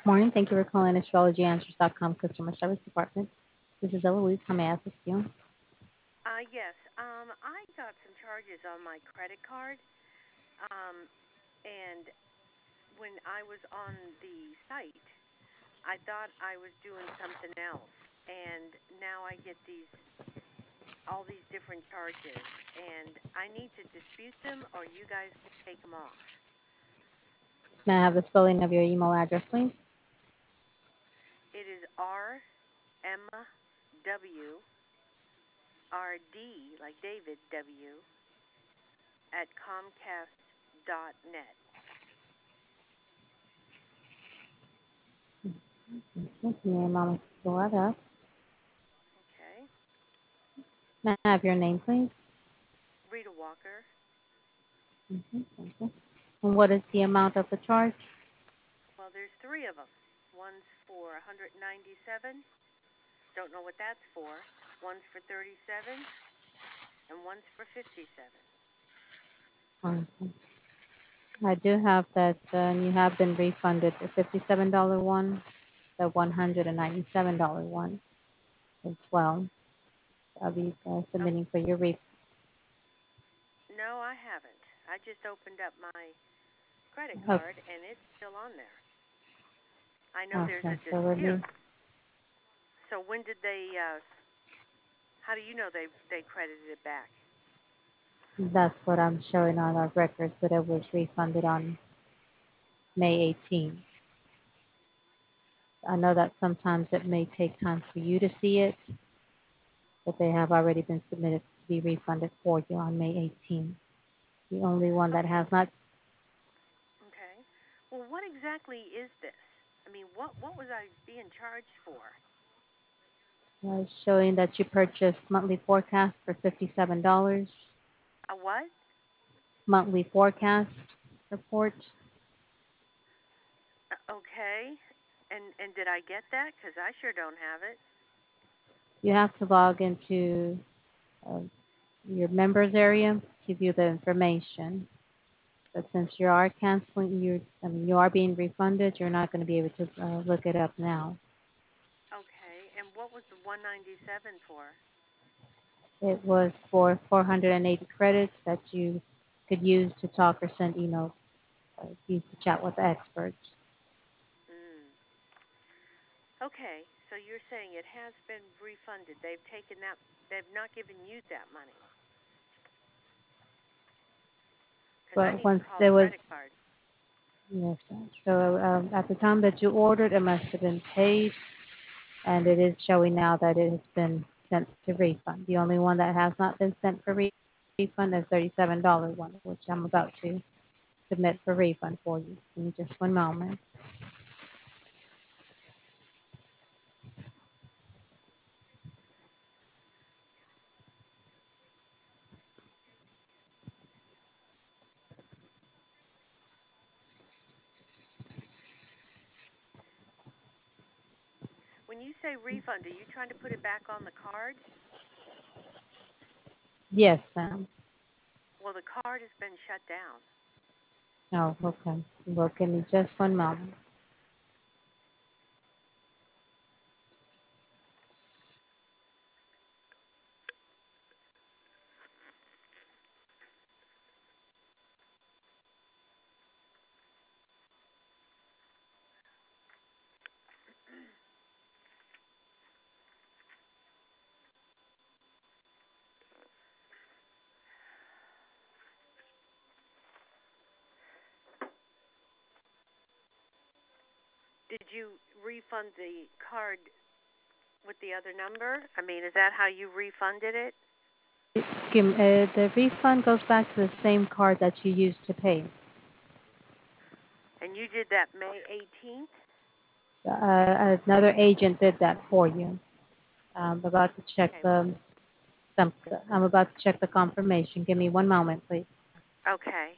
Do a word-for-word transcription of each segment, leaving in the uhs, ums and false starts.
Morning. Thank you for calling astrology answers dot com customer service department. This is Eloise. How may I assist you? Uh, yes. Um, I got some charges on my credit card. Um, and when I was on the site, I thought I was doing something else. And now I get these, all these different charges. And I need to dispute them or you guys can take them off. May I have the spelling of your email address, please? It is R M W R D, like David W, at Comcast dot net. Okay, give me a moment to pull that up. Okay. May I have your name, please? Rita Walker. Mm-hmm, thank you. And what is the amount of the charge? Well, there's three of them. One's for one hundred ninety-seven. Don't know what that's for. One's for thirty-seven, and one's for fifty-seven. Okay. I do have that uh, you have been refunded the fifty-seven dollars one, the one hundred ninety-seven dollars one as well. I'll be uh, Oh, submitting for your refund. no, I haven't. I just opened up my credit Okay, card, and it's still on there. I know there's okay, a so let me, dispute. So when did they? Uh, how do you know they they credited it back? that's what I'm showing on our records, that it was refunded on May eighteenth. I know that sometimes it may take time for you to see it, but they have already been submitted to be refunded for you on May eighteenth. The only one that Okay, has not, okay. Well, what exactly is this? I mean, what what was I being charged for? uh, showing that you purchased monthly forecast for fifty-seven dollars, A what? monthly forecast report. Uh, okay. And and did I get that? Because I sure don't have it. You have to log into uh, your members area to view the information. But since you are canceling, you I mean, you are being refunded, you're not going to be able to uh, look it up now. Okay. And what was the one ninety-seven for? It was for four hundred eighty credits that you could use to talk or send emails, uh, use to chat with the experts. Mm. Okay. So you're saying it has been refunded. They've taken that. They've not given you that money because I But need to once call the there was, credit card. yes, so um, at the time that you ordered, it must have been paid, and it is showing now that it has been sent to refund. The only one that has not been sent for re- refund is thirty-seven dollars one, which I'm about to submit for refund for you. Give me just one moment. When you say refund, are you trying to put it back on the card? Yes, ma'am. Well, the card has been shut down. Oh, okay. Well, give me just one moment. Did you refund the card with the other number? I mean, is that how you refunded it? Give me, uh, the refund goes back to the same card that you used to pay. And you did that May eighteenth? Uh, another agent did that for you. I'm about to check Okay. the some. I'm about to check the confirmation. Give me one moment, please. Okay.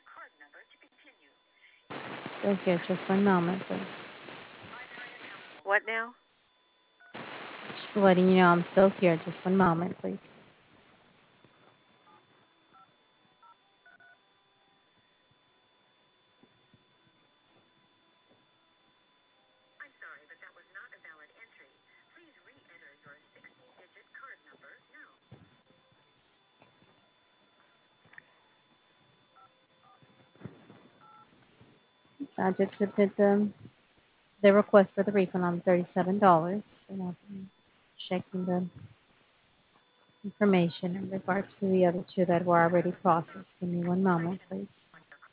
Still here, just one moment, please. What now? Just letting you know I'm still here, just one moment, please. So I did submit the, the request for the refund on thirty-seven dollars. And I'm checking the information in regards to the other two that were already processed. Give me one moment, please.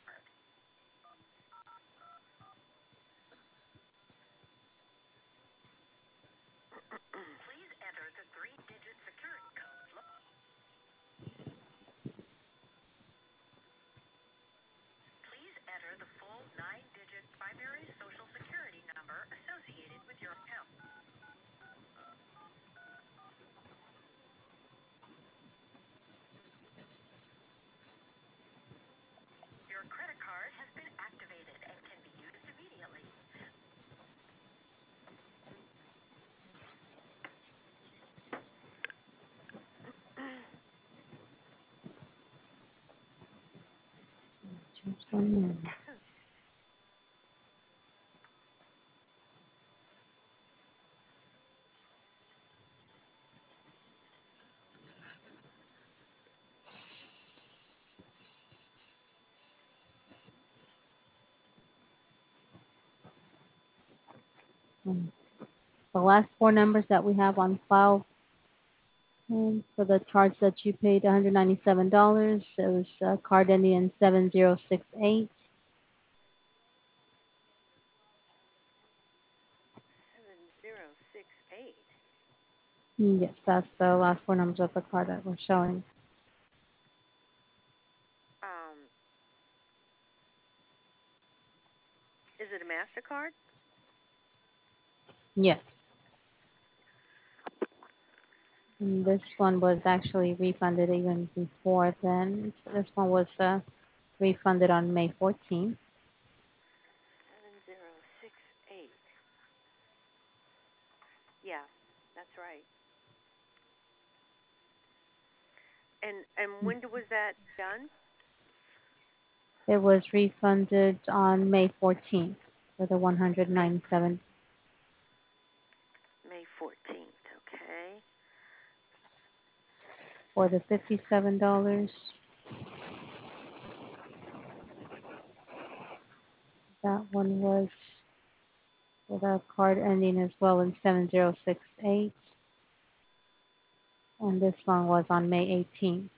Just one moment. Um, The last four numbers that we have on file um, for the charge that you paid one hundred ninety-seven dollars, it was uh, card ending in seven zero six eight. Seven zero six eight. Yes, that's the last four numbers of the card that we're showing. Um, is it a Mastercard? Yes. And this one was actually refunded even before then. So this one was uh, refunded on May fourteenth. Seven zero six eight. Yeah, that's right. And and when was that done? It was refunded on May fourteenth for the one hundred May ninety-seven. May fourteenth. Okay. For the fifty-seven dollars. That one was with a card ending as well in seven zero six eight. And this one was on May eighteenth.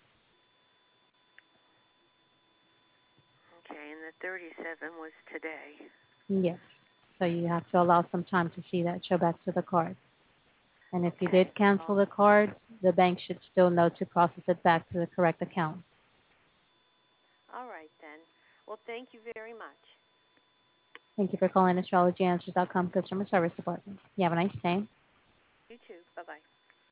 Okay, and the thirty-seven was today. Yes. So you have to allow some time to see that show back to the card. And if you Okay. did cancel the card, the bank should still know to process it back to the correct account. All right then. Well, thank you very much. Thank you for calling astrology answers dot com customer service department. You have a nice day. You too. Bye bye.